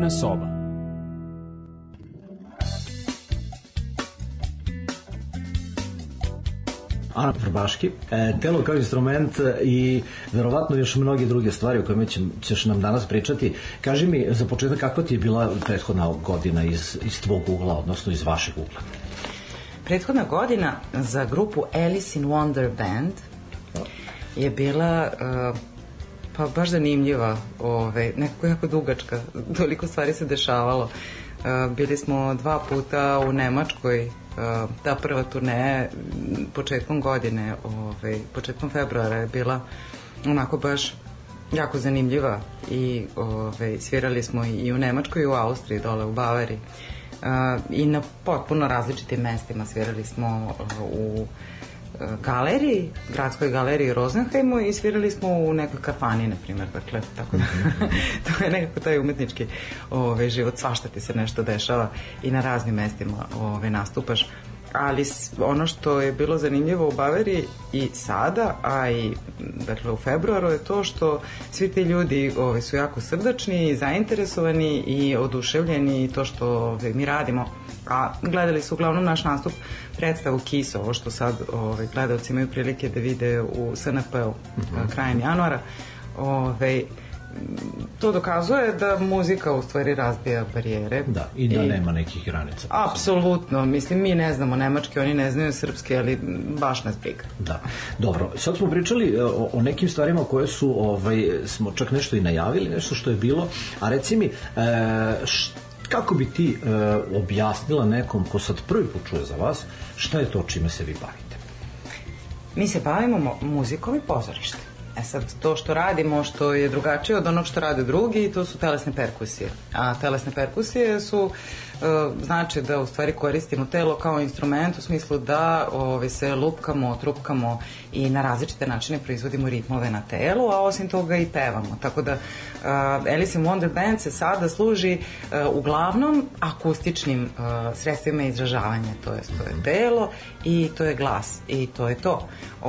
Glavna soba. Ana Vrbaški, telo kao instrument i verovatno još mnoge druge stvari o kojima ćeš nam danas pričati. Kaži mi za početak kakva ti je bila prethodna godina iz tvog ugla, odnosno iz vašeg ugla? Prethodna godina za grupu Alice in Wonder Band je bila pa baš zanimljiva, nekako jako dugačka, toliko stvari se dešavalo. Bili smo 2 puta u Nemačkoj, ta prva turneja početkom godine, početkom februara je bila onako baš jako zanimljiva i svirali smo i u Nemačkoj i u Austriji, dole u Bavariji, i na potpuno različitim mestima. Svirali smo u galeriji, gradskoj galeriji Rosenheimu i svirali smo u nekoj kafani, na primjer, dakle, tako da to je nekako taj umetnički život, svašta ti se nešto dešava i na raznim mestima nastupaš, ali ono što je bilo zanimljivo u Bavariji i sada, a i dakle u februaru, je to što svi ti ljudi su jako srdačni i zainteresovani i oduševljeni i to što mi radimo, a gledali su uglavnom naš nastup, predstavu KIS, ovo što sad gledalci imaju prilike da vide u SNP-u krajem januara. To dokazuje da muzika u stvari razbija barijere. Da, i da nema nekih granica. Apsolutno, mislim, mi ne znamo nemački, oni ne znaju srpski, ali baš nas briga. Da, dobro, sad smo pričali o nekim stvarima koje su, smo čak nešto i najavili, nešto što je bilo, a reci mi, kako bi ti objasnila nekom ko sad prvi put čuje za vas, šta je to čime se vi bavite? Mi se bavimo muzikom i pozorištem. Sad, to što radimo, što je drugačije od onog što rade drugi, to su telesne perkusije. A telesne perkusije su, znači da u stvari koristimo telo kao instrument u smislu da se lupkamo, trupkamo i na različite načine proizvodimo ritmove na telu, a osim toga i pevamo. Tako da Alice in Wonder Band se sada služi uglavnom akustičnim sredstvima izražavanja. To je telo i to je glas i to je to.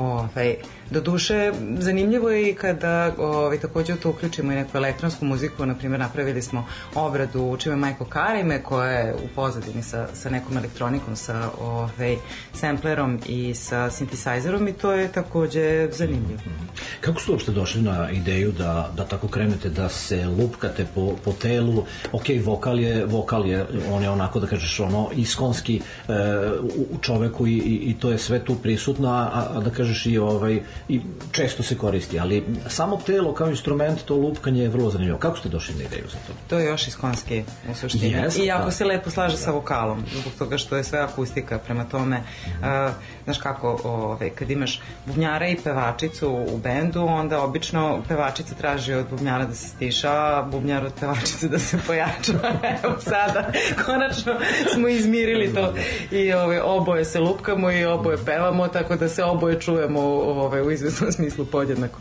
Doduše, zanimljivo je i kada takođe u to uključimo i neku elektronsku muziku. Na primjer, napravili smo obradu Učime Majko Karime, koja je u pozadini sa nekom elektronikom, sa samplerom i sa synthesizerom, i to je takođe zanimljivo. Kako ste uopšte došli na ideju da tako krenete, da se lupkate po telu? Ok, vokal je, on je onako, da kažeš, iskonski u čoveku i to je sve tu prisutno, a da kažeš i često se koristi, ali samo telo kao instrument, to lupkanje je vrlo zanimljivo. Kako ste došli na ideju za to? To je još iskonski u suštini. I jako se lepo slaže sa vokalom, zbog toga što je sve akustika, prema tome, znaš kako, kad imaš bubnjara i pevačicu u bendu, onda obično pevačica traži od bubnjara da se stiša, a bubnjar od pevačice da se pojača. Evo sada, konačno smo izmirili to i oboje se lupkamo i oboje pevamo, tako da se oboje čujemo u izvesnom smislu podjednako.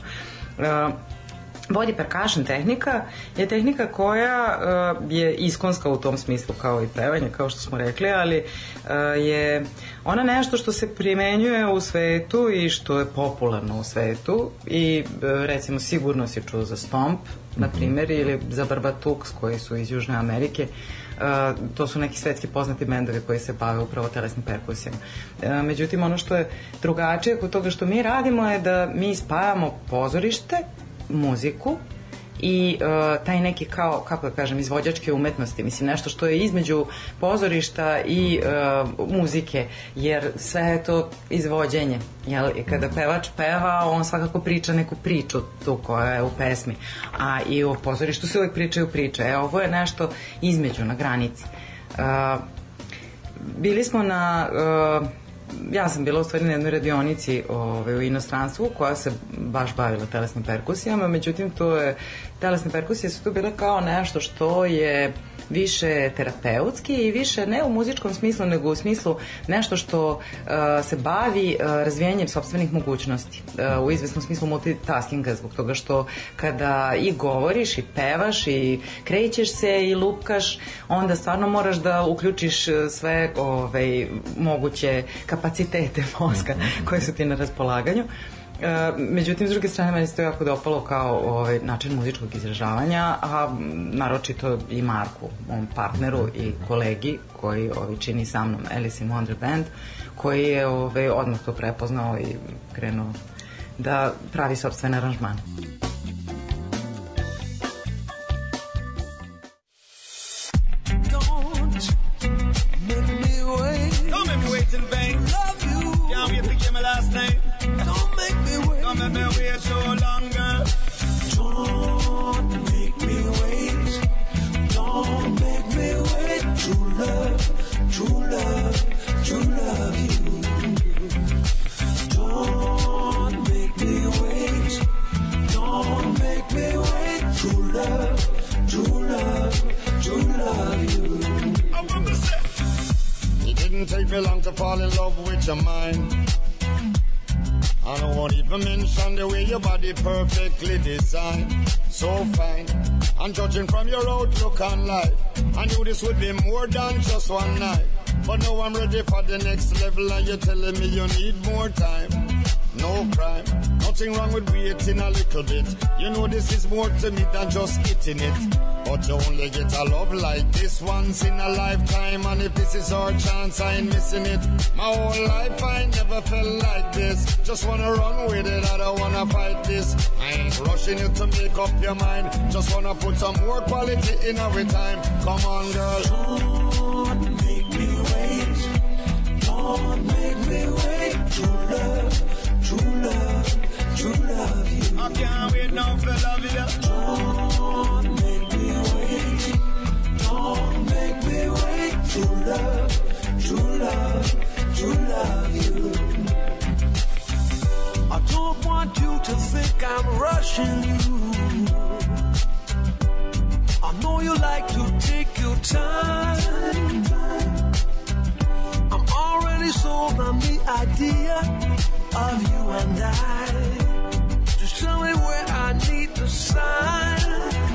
Body percussion tehnika je tehnika koja je iskonska u tom smislu kao i pevanje, kao što smo rekli, ali je ona nešto što se primenjuje u svetu i što je popularno u svetu i recimo sigurno si čuo za Stomp, na primjer, ili za Barbatuks koji su iz Južne Amerike. To su neki svetski poznati bendovi koji se bave upravo telesnim perkusijama. Međutim, ono što je drugačije kod toga što mi radimo je da mi spajamo pozorište, muziku i taj neki kao, kako da kažem, izvođačke umetnosti, mislim, nešto što je između pozorišta i muzike, jer sve je to izvođenje, jel? I kada pevač peva, on svakako priča neku priču tu koja je u pesmi, a i u pozorištu se uvijek pričaju priče. Ovo je nešto između, na granici. Bili smo ja sam bila u stvari na jednoj radionici u inostranstvu koja se baš bavila telesnim perkusijama, međutim telesne perkusije su tu bile kao nešto što je više terapeutski i više ne u muzičkom smislu, nego u smislu nešto što se bavi razvijanjem sopstvenih mogućnosti, u izvesnom smislu multitaskinga, zbog toga što kada i govoriš i pevaš i krećeš se i lupkaš, onda stvarno moraš da uključiš sve moguće kapacitete mozga koje su ti na raspolaganju. Međutim, s druge strane, meni se to jako dopalo kao način muzičkog izražavanja, a naročito i Marku, mom partneru i kolegi koji čini sa mnom Alice in Wonder Band, koji je odmah to prepoznao i krenuo da pravi sopstvene aranžmane. Take me long to fall in love with your mind. I don't want even mention the way your body perfectly designed. So fine, and judging from your outlook on life, I knew this would be more than just one night. But now I'm ready for the next level and you're telling me you need more time. No crime, nothing wrong with waiting a little bit. You know this is more to me than just hitting it. But you only get a love like this once in a lifetime. And if this is our chance, I ain't missing it. My whole life I never felt like this. Just wanna run with it, I don't wanna fight this. I ain't rushing you to make up your mind. Just wanna put some more quality in every time. Come on, girl. Don't make me wait. Don't make me wait. True love, true love, true love you. I can't wait now for love you. Don't make me wait. Don't make me wait. True love, true love, true love you. I don't want you to think I'm rushing you. I know you like to take your time. I'm already sold on the idea of you and I. Just tell me where I need to sign.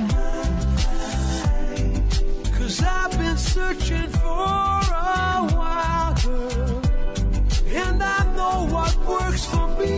'Cause I've been searching for a while, girl, and I know what works for me.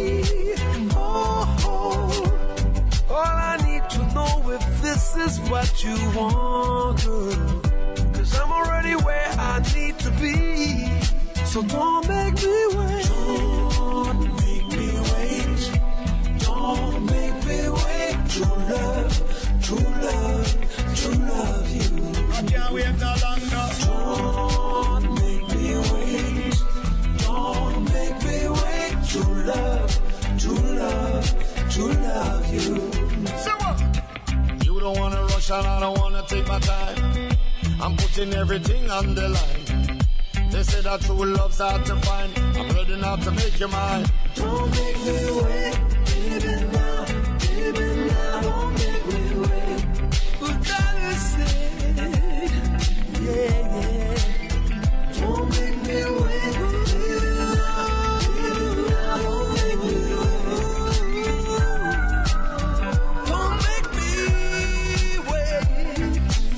All I need to know if this is what you want, girl. 'Cause I'm already where I need to be. So don't make me wait. Don't make me wait. Don't make me wait. True love, true love, true love you. I can't wait no longer. Don't make me wait. Don't make me wait. True love, true love, true love you. You don't wanna rush and I don't wanna take my time. I'm putting everything on the line. They say that true love's hard to find. I'm ready now to make you mine. Don't make me wait, baby now, don't make me wait. What gotta say, yeah, yeah. Don't make me wait, baby now, don't make me wait. Don't make me wait.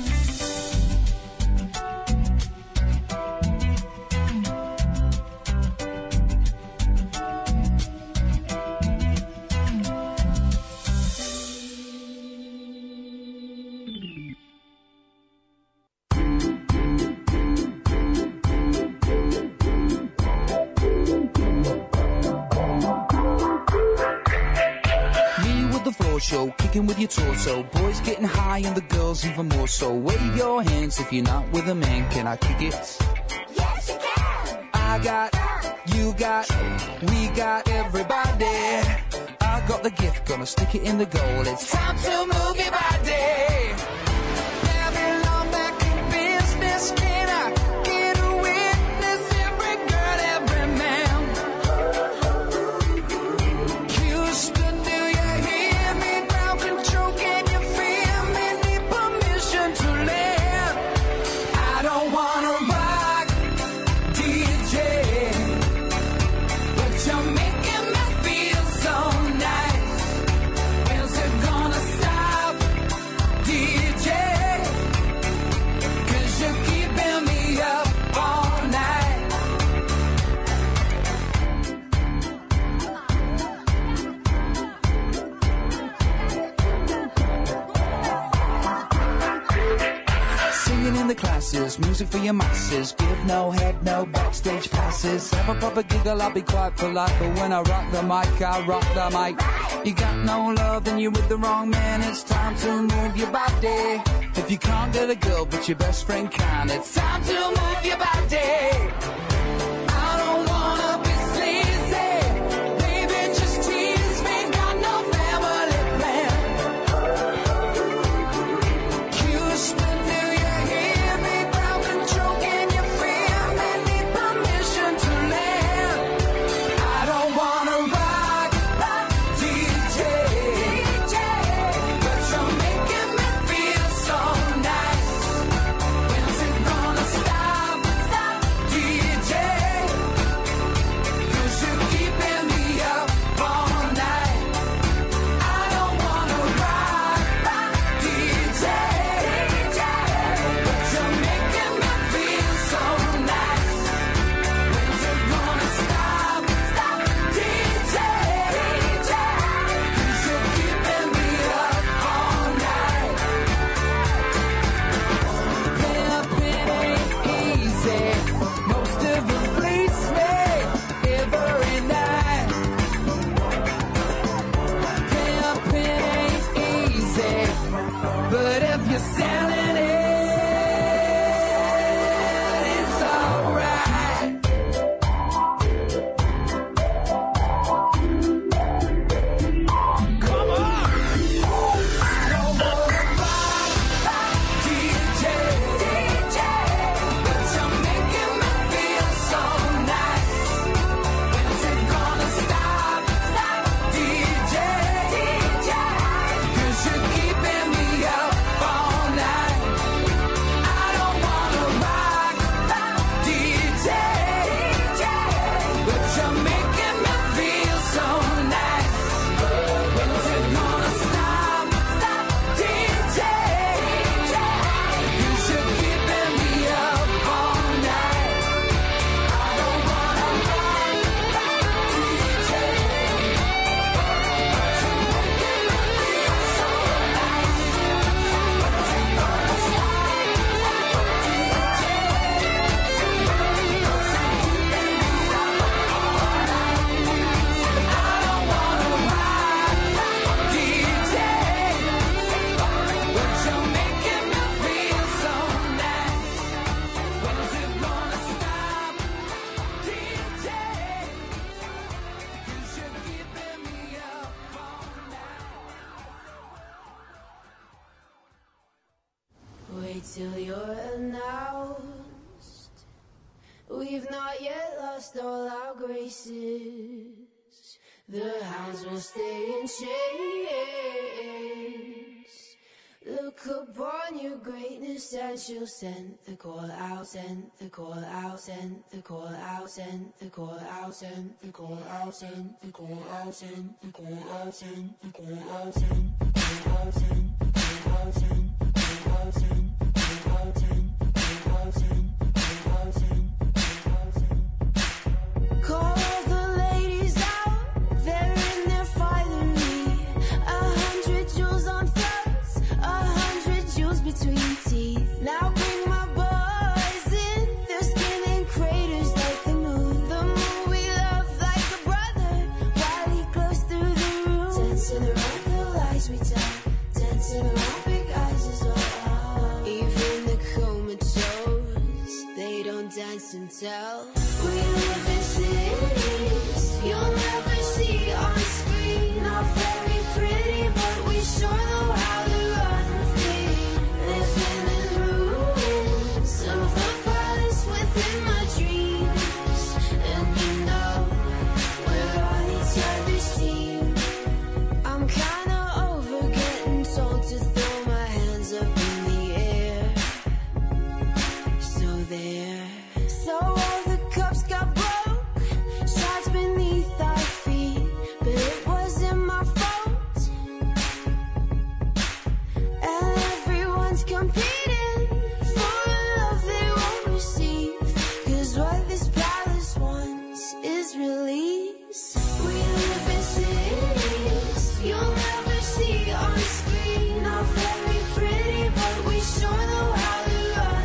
Show, kicking with your torso. Boys getting high and the girls even more so. Wave your hands if you're not with a man. Can I kick it? Yes, you can. I got, you got, we got everybody. I got the gift, gonna stick it in the goal. It's time to move your body. Babylon back in business. Can I get a witness? Every girl, every man. Houston, do you hear me? Ground control, can you feel me? Need permission to land. I don't wanna rock, DJ, but you're making me feel so nice. When's it gonna stop, DJ? Singing in the classes, music for your masses. Give no head, no backstage passes. Have a proper giggle, I'll be quite polite. But when I rock the mic, I rock the mic. You got no love, then you're with the wrong man. It's time to move your body. If you can't get a girl, but your best friend can, it's time to move your body. I don't wanna be sleazy. Baby, just tease me. Got no family plan. Houston, do you hear me? Ground control, can you feel me? Need permission to land. I don't wanna rock, DJ, but you're making me feel so nice. When's it gonna stop, DJ? 'Cause you're keeping me up all night. I don't wanna rock, DJ, but you're making me feel so nice. When's it gonna stop, DJ? 'Cause you're keeping me up all night. Pimpin' ain't easy. Most of them fleece me every night. Pimpin' ain't easy, but if you're selling it, it's alright. Come on! I don't wanna rock, DJ, but you're making me feel so nice. When's it gonna stop, DJ? 'Cause you're keeping me up all night. I don't wanna rock, DJ, but you're making me feel so nice. When's it gonna stop, DJ? 'Cause you're keeping me up all night. I don't wanna rock, DJ, but you're making me feel so nice. When's it gonna stop, DJ? 'Cause you're keeping me up all night. I don't wanna rock, DJ, but you're making me feel so nice. When's it gonna stop, DJ? 'Cause you're keeping me up all night. Wait till you're announced. We've not yet lost all our graces. The hounds will stay in chains. Look upon your greatness and she'll send the call out, send the call out, send the call out, send the call out, send the call out, send the call out, send the call out, send the call out, send the call out, send the call out, send the call out, send the call out, send the call out, send the call out, send the call out, send. Call the ladies out, they're in their finery. 100 jewels on flowers, 100 jewels between teeth. Now bring my boys in, their skin in craters like the moon. The moon we love like a brother, while he glows through the room. Dancing around the lies we tell, dancing around big eyes as well. Even the comatose, they don't dance and tell. We live in cities you'll never see on screen. Not very pretty, but we sure know how to run free. Living in ruins of the palace within my dreams. And you know we're on each other's team. I'm kinda over getting told to throw my hands up in the air. So there. So all the cups got broke, shards beneath our feet, but it wasn't my fault. And everyone's competing for a love they won't receive, 'cause what this palace wants is release. We live in cities you'll never see on screen. Not very pretty, but we sure know how to run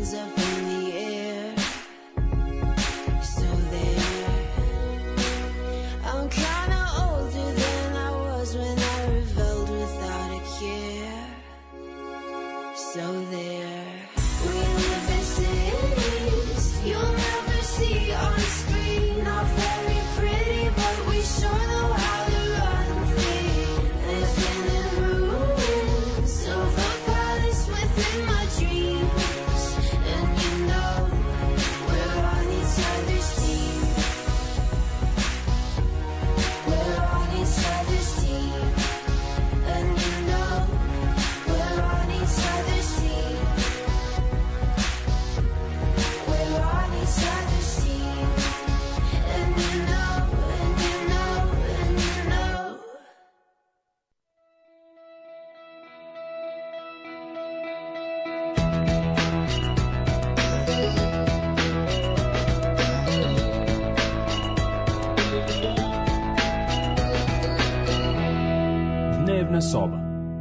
hands up in the air. So there, I'm kinda older than I was when I rebelled without a care. So there, we live in cities you'll never see on screen. Not very pretty, but we sure know how to run things. Living in ruins of a palace within my dreams. And you know, we're on each other's team. We're on each other's team. And you know, we're on each other's team. We're on each other's team. And you know, and you know, and you know. Dnevna soba.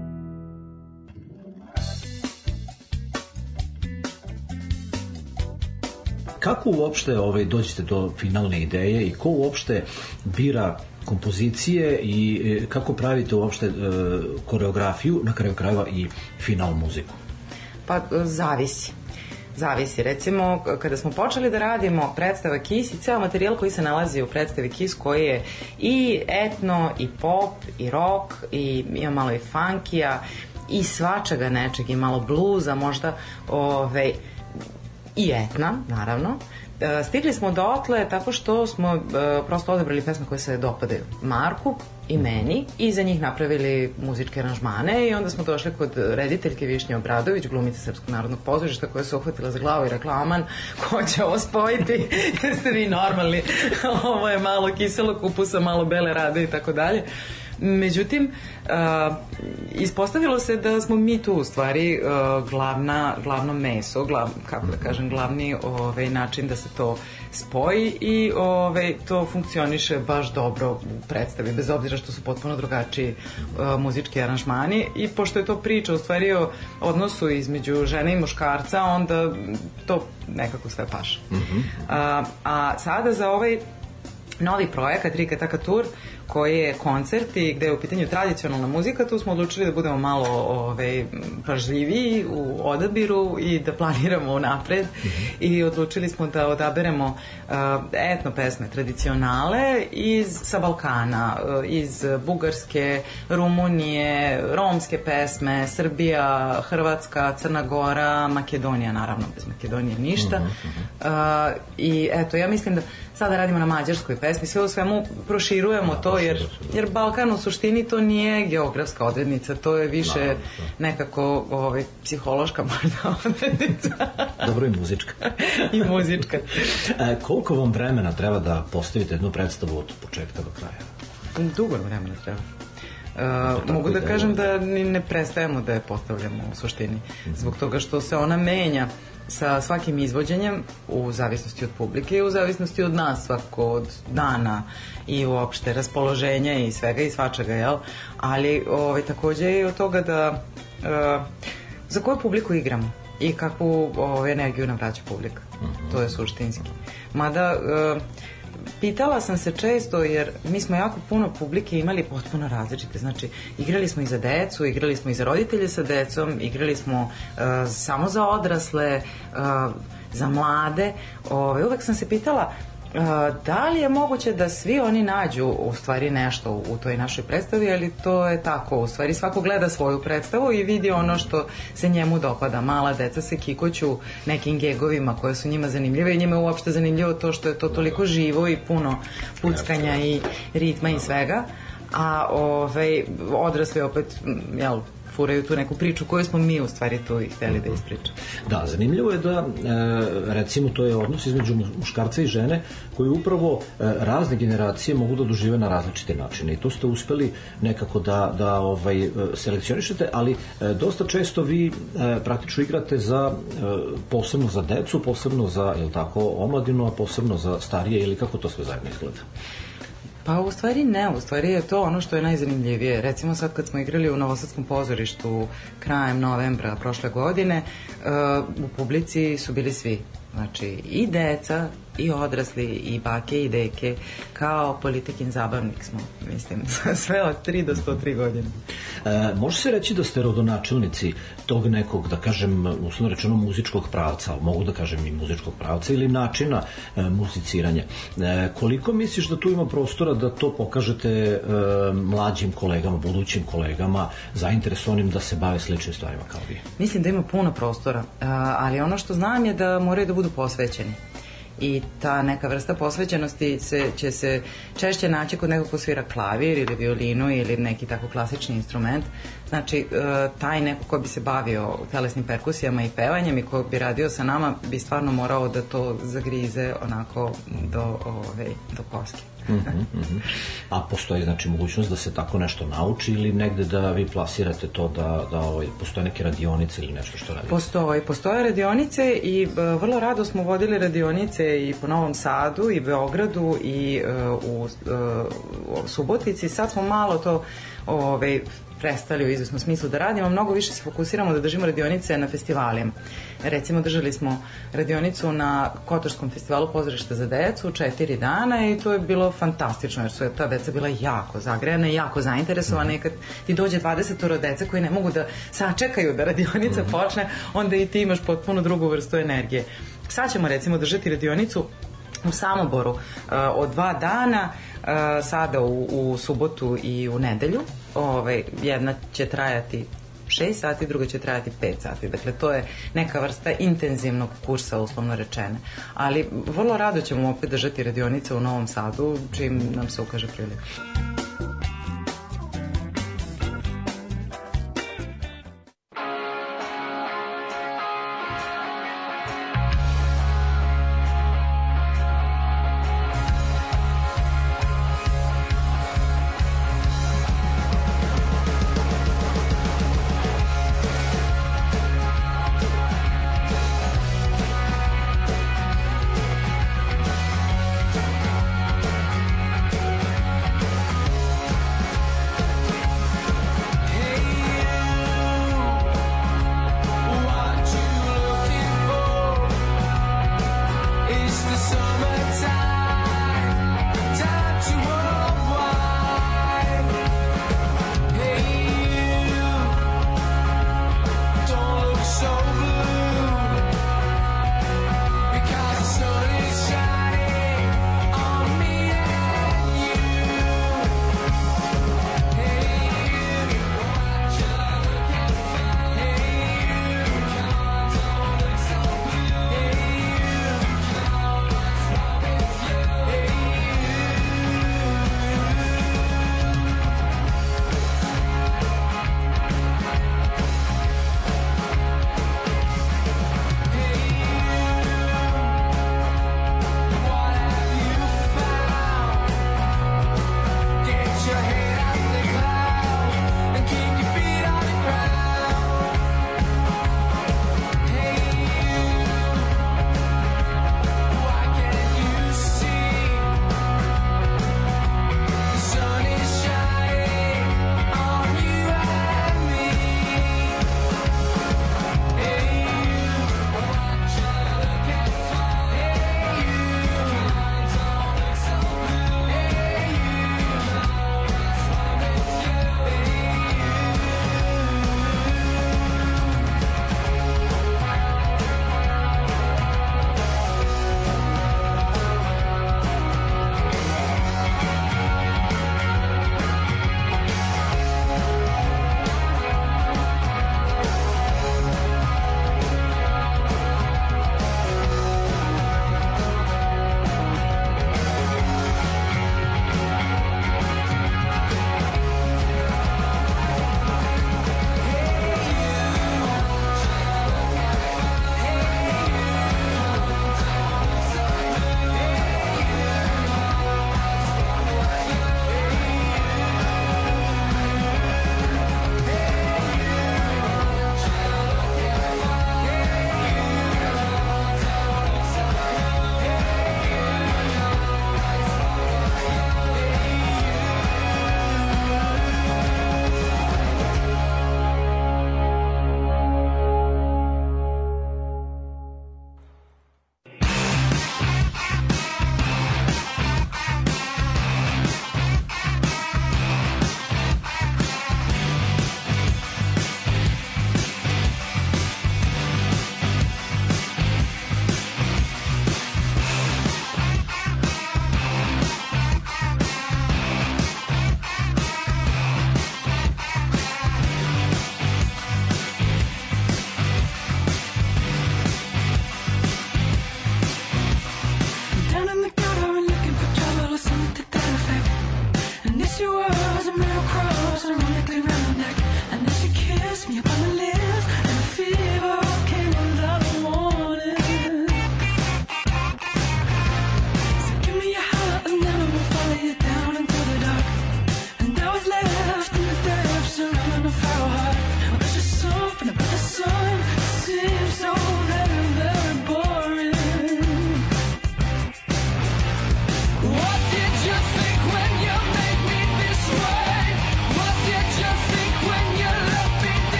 Kako uopšte dođete do finalne ideje i ko uopšte bira kompozicije i kako pravite uopšte koreografiju, na kraju krajeva i final muziku? Pa zavisi. Zavisi. Recimo, kada smo počeli da radimo predstava KIS i ceo materijal koji se nalazi u predstavi KIS, koji je i etno, i pop, i rock, i ima malo i funkija, i svačega nečeg, i malo bluza, možda i etna, naravno. Stigli smo dotle tako što smo prosto odabrali pesme koje se dopadaju Marku i meni i za njih napravili muzičke aranžmane i onda smo došli kod rediteljke Višnje Obradović, glumice Srpskog narodnog pozorišta, koja se uhvatila za glavu i rekla: aman, ko će ovo spojiti? Jeste vi normalni? Ovo je malo kiselog ukusa, malo bele rade i tako dalje. Međutim, ispostavilo se da smo mi tu u stvari glavno meso, kako da kažem, glavni način da se to spoji i to funkcioniše baš dobro u predstavi, bez obzira što su potpuno drugačiji muzički aranžmani. I pošto je to priča u stvari o odnosu između žene i muškarca, onda to nekako sve paše. A sada za ovaj novi projekat Rika Taka Tur, koji je koncert i gde je u pitanju tradicionalna muzika, tu smo odlučili da budemo malo pažljiviji u odabiru i da planiramo unapred i odlučili smo da odaberemo etno pesme, tradicionale sa Balkana, iz Bugarske, Rumunije, romske pesme, Srbija, Hrvatska, Crna Gora, Makedonija, naravno bez Makedonije ništa. I eto, ja mislim da sada radimo na mađarskoj pesmi, sve u svemu proširujemo to, jer Balkan u suštini to nije geografska odrednica, to je više nekako psihološka možda odrednica. Dobro, i muzička. I muzička. Koliko vam vremena treba da postavite jednu predstavu od početka do kraja? Dugo vremena treba. Mogu da kažem da ne prestajemo da je postavljamo u suštini, zbog toga što se ona menja sa svakim izvođenjem u zavisnosti od publike i u zavisnosti od nas, svako od dana i uopšte raspoloženja i svega i svačega, jel? Ali takođe i od toga da za koju publiku igramo i kakvu energiju nam vraća publika. To je suštinski. Mada pitala sam se često, jer mi smo jako puno publike imali potpuno različite, znači igrali smo i za decu, igrali smo i za roditelje sa decom, igrali smo samo za odrasle, za mlade. Uvek sam se pitala da li je moguće da svi oni nađu u stvari nešto u toj našoj predstavi, ali to je tako, u stvari svako gleda svoju predstavu i vidi ono što se njemu dopada. Mala deca se kikoću nekim gegovima koje su njima zanimljive i njima je uopšte zanimljivo to što je to toliko živo i puno puckanja i ritma i svega, a odrasli opet, jel, furaju tu neku priču koju smo mi u stvari tu i hteli da ispričamo. Da, zanimljivo je da recimo to je odnos između muškarca i žene koji upravo razne generacije mogu da dožive na različite načine i to ste uspeli nekako da selekcionišete, ali dosta često vi praktično igrate posebno za decu, posebno za omladinu, a posebno za starije, ili kako to sve zajedno izgleda? Pa u stvari ne, u stvari je to ono što je najzanimljivije. Recimo sad kad smo igrali u Novosadskom pozorištu krajem novembra prošle godine, u publici su bili svi. Znači i deca, i odrasli, i bake, i deke, kao Politikin zabavnik smo, mislim, sve od 3 do 103 godine. Može se reći da ste rodonačelnici tog nekog, da kažem, uslovno rečeno muzičkog pravca, mogu da kažem i muzičkog pravca ili načina muziciranja. Koliko misliš da tu ima prostora da to pokažete mlađim kolegama, budućim kolegama, zainteresovanim da se bave sličnim stvarima kao vi? Mislim da ima puno prostora, ali ono što znam je da moraju da budu posvećeni. I ta neka vrsta posvećenosti će se češće naći kod nekog ko svira klavir ili violinu ili neki tako klasični instrument. Znači, taj neko ko bi se bavio telesnim perkusijama i pevanjem i ko bi radio sa nama bi stvarno morao da to zagrize onako do koske. A postoji znači mogućnost da se tako nešto nauči ili negde da vi plasirate to da postoje neke radionice ili nešto što radite? Postoje radionice i vrlo rado smo vodili radionice i po Novom Sadu i Beogradu i u Subotici. Sad smo malo to prestali u izvesnom smislu da radimo, mnogo više se fokusiramo da držimo radionice na festivalima. Recimo, držali smo radionicu na Kotorskom festivalu pozorišta za decu 4 dana i to je bilo fantastično, jer su ta deca bila jako zagrejana i jako zainteresovana i kad ti dođe 20 dece koji ne mogu da sačekaju da radionica počne, onda i ti imaš potpuno drugu vrstu energije. Sad ćemo recimo držati radionicu u Samoboru od 2 dana, sada u subotu i u nedelju. Jedna će trajati 6 sati, druga će trajati 5 sati. Dakle, to je neka vrsta intenzivnog kursa, uslovno rečene. Ali vrlo rado ćemo opet držati radionice u Novom Sadu, čim nam se ukaže prilika.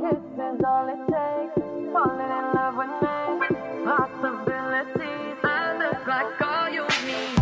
kiss is all it takes. Falling in love with me. Possibilities. I look like all you need.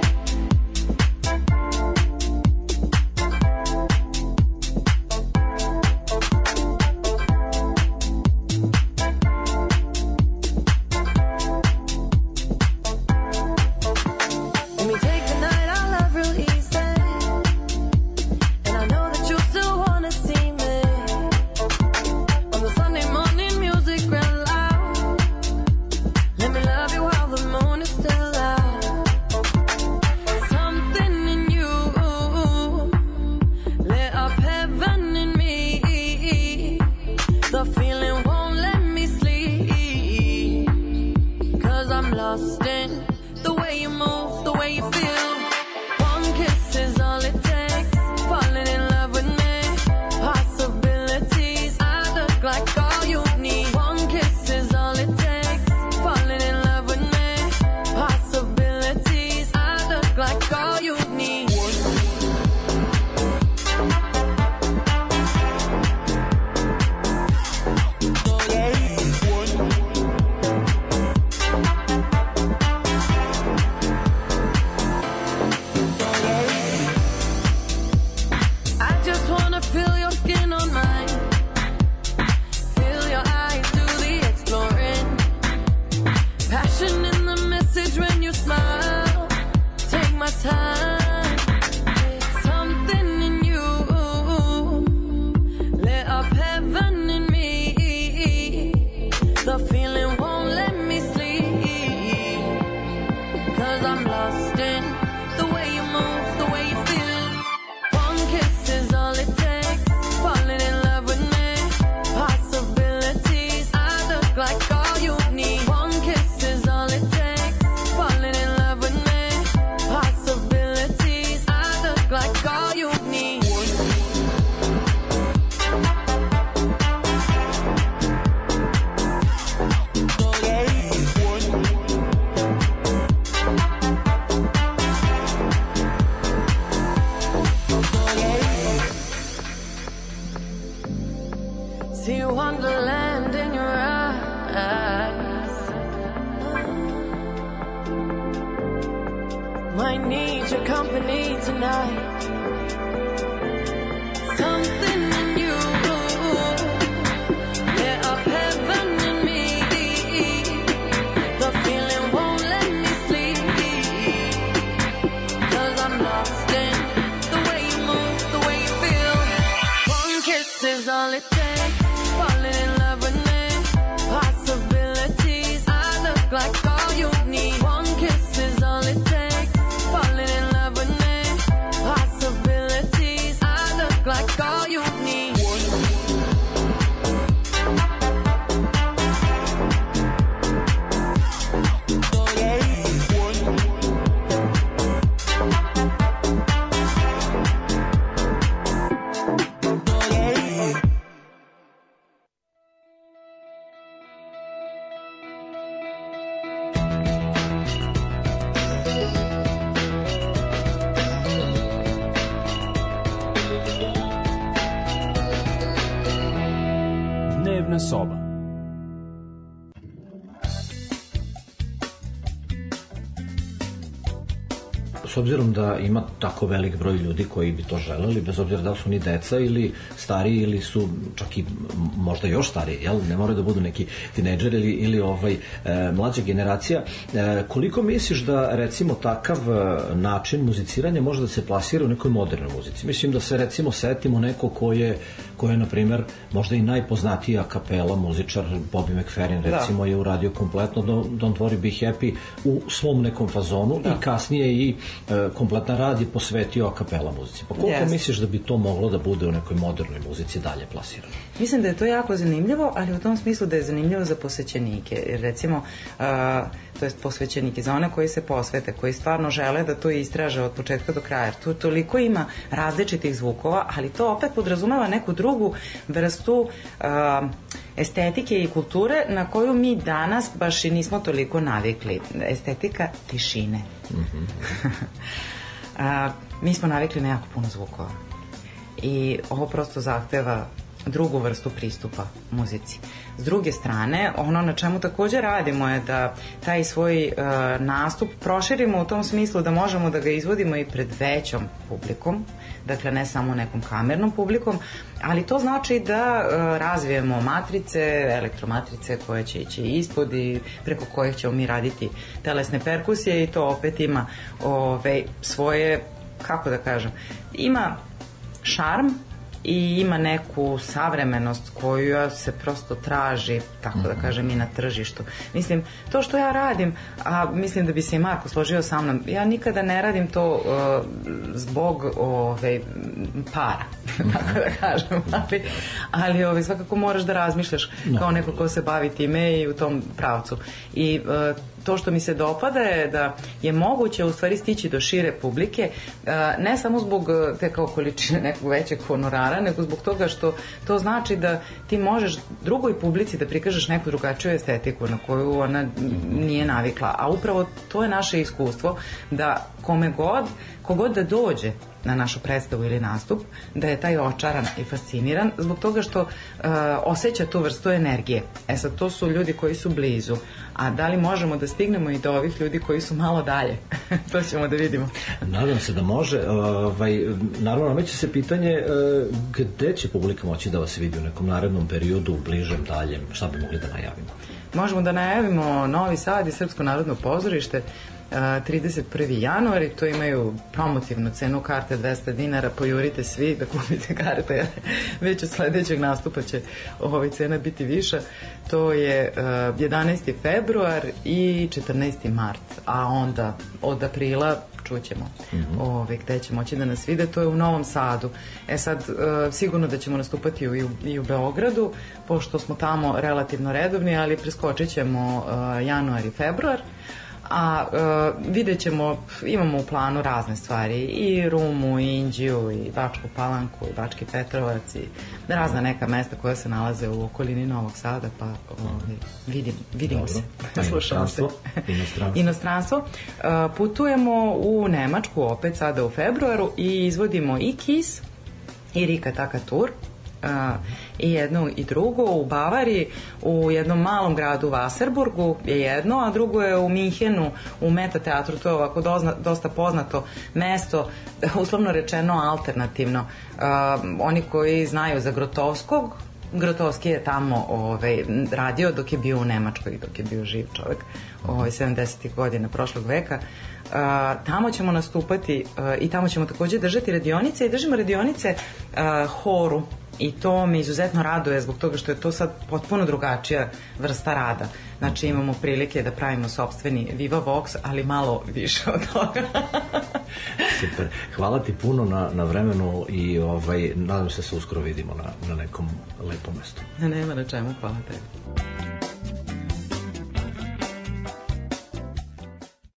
Soba. S obzirom da ima tako velik broj ljudi koji bi to želeli, bez obzira da li su ni deca ili stariji ili su čak i možda još stariji, jel? Ne moraju da budu neki tinejdžer ili mlađa generacija. Koliko misliš da recimo takav način muziciranja može da se plasira u nekoj modernoj muzici? Mislim da se recimo setimo neko ko je na primer možda i najpoznatija kapela muzičar Bobby McFerrin recimo je uradio kompletno Don't Worry Be Happy u svom nekom fazonu i kasnije i kompletan rad je posvetio a kapela muzici. Pa koliko misliš da bi to moglo da bude u nekoj modernoj muzici dalje plasirano? Mislim da je to jako zanimljivo, ali u tom smislu da je zanimljivo za posvećenike. Jer recimo, to jest posvećenike za one koji se posvete, koji stvarno žele da to istraže od početka do kraja. Tu toliko ima različitih zvukova, ali to opet podrazumeva neku drugu vrstu estetike i kulture na koju mi danas baš i nismo toliko navikli. Estetika tišine. Mi smo navikli na jako puno zvukova i ovo prosto zahteva drugu vrstu pristupa muzici. S druge strane, ono na čemu takođe radimo je da taj svoj nastup proširimo u tom smislu da možemo da ga izvodimo i pred većom publikom, dakle ne samo nekom kamernom publikom, ali to znači da razvijemo matrice, elektromatrice koje će ići ispod i preko kojih ćemo mi raditi telesne perkusije i to opet ima svoje, kako da kažem, ima šarm i ima neku savremenost koju se prosto traži, tako da kažem, i na tržištu. Mislim, to što ja radim, a mislim da bi se i Marko složio sa mnom, ja nikada ne radim to zbog para, tako da kažem, ali svakako moraš da razmišljaš kao neko ko se bavi time i u tom pravcu. I to što mi se dopada je da je moguće u stvari stići do šire publike, ne samo zbog te kao količine nekog većeg honorara, nego zbog toga što to znači da ti možeš drugoj publici da prikažeš neku drugačiju estetiku na koju ona nije navikla. A upravo to je naše iskustvo da kogod da dođe na našu predstavu ili nastup, da je taj očaran i fasciniran zbog toga što osjeća tu vrstu energije. Sad, to su ljudi koji su blizu, a da li možemo da stignemo i do ovih ljudi koji su malo dalje? To ćemo da vidimo. Nadam se da može. Naravno, nameće se pitanje gde će publika moći da vas vidi u nekom narednom periodu, bližem, daljem, šta bi mogli da najavimo? Možemo da najavimo Novi Sad i Srpsko narodno pozorište 31. januar i to imaju promotivnu cenu karte 200 dinara, pojurite svi da kupite karte, jer već od sledećeg nastupa će cena biti viša. To je 11. februar i 14. mart, a onda od aprila čućemo gde će moći da nas vide, to je u Novom Sadu. Sad, sigurno da ćemo nastupati i u Beogradu, pošto smo tamo relativno redovni, ali preskočit ćemo januar i februar. A vidjet ćemo, imamo u planu razne stvari, i Rumu, i Inđiju, i Bačku Palanku, i Bački Petrovac, i razna neka mesta koja se nalaze u okolini Novog Sada, pa vidimo se, slušamo se. Inostranstvo. Putujemo u Nemačku opet sada u februaru i izvodimo i Kiss i Rika Taka Tur, i jedno i drugo u Bavariji, u jednom malom gradu u Wasserburgu je jedno, a drugo je u Minhenu u Meta teatru. To je ovako dosta poznato mesto, uslovno rečeno alternativno. Oni koji znaju za Grotovskog, Grotovski je tamo radio dok je bio u Nemačkoj, dok je bio živ čovek, 70. godina prošlog veka. Tamo ćemo nastupati i tamo ćemo takođe držati radionice i držimo radionice horu. I to me izuzetno raduje zbog toga što je to sad potpuno drugačija vrsta rada. Znači imamo prilike da pravimo sopstveni Viva Vox, ali malo više od toga. Super. Hvala ti puno na vremenu i nadam se uskoro vidimo na nekom lepom mestu. Nema na čemu, hvala tebi.